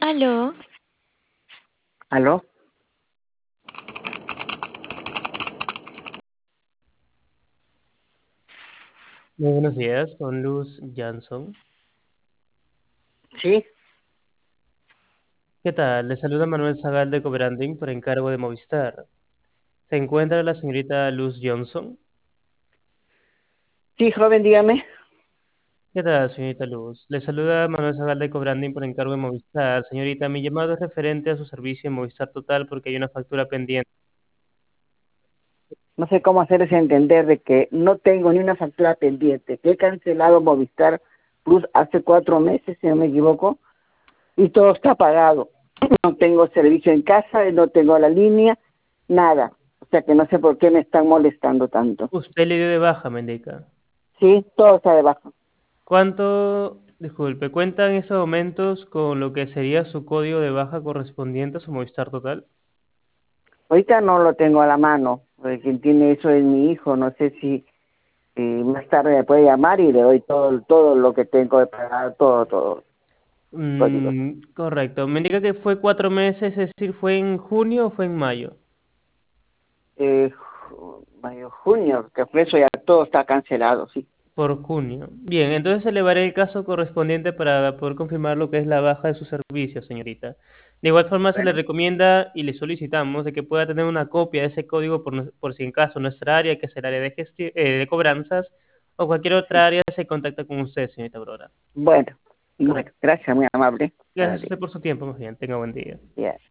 Aló, ¿Aló? Muy buenos días, con Luz Jansson. Sí, ¿Qué tal? Le saluda Manuel Zagal de Cobranding por encargo de Movistar. ¿Se encuentra la señorita Luz Johnson? sí, joven, dígame. ¿Qué tal, señorita Luz? Le saluda Manuel Zagal de Cobranding por encargo de Movistar. Señorita, mi llamado es referente a su servicio en Movistar Total porque hay una factura pendiente. No sé cómo hacerles entender de que no tengo ni una factura pendiente, que he cancelado Movistar Plus hace 4 meses, si no me equivoco, y todo está pagado. No tengo servicio en casa, no tengo la línea, nada. O sea que no sé por qué me están molestando tanto. Usted le dio de baja, me indica. Sí, todo está debajo. Disculpe, cuentan esos aumentos con lo que sería su código de baja correspondiente a su Movistar Total? Ahorita no lo tengo a la mano, porque quien tiene eso es mi hijo. No sé si más tarde me puede llamar y le doy todo lo que tengo de pagar, todo, códigos. Correcto. Me indica que fue 4 meses, es decir, ¿fue en junio o fue en mayo? Mayo, junio, que por eso ya todo está cancelado, sí. Por junio. Bien, entonces elevaré el caso correspondiente para poder confirmar lo que es la baja de su servicio, señorita. De igual forma, se le Bueno, recomienda y le solicitamos de que pueda tener una copia de ese código por si en caso nuestra área, que es el área de cobranzas, o cualquier sí. otra área se contacta con usted, señorita Aurora. Bueno, gracias, muy amable. Gracias a usted por su tiempo, más bien. Tenga buen día. Ya.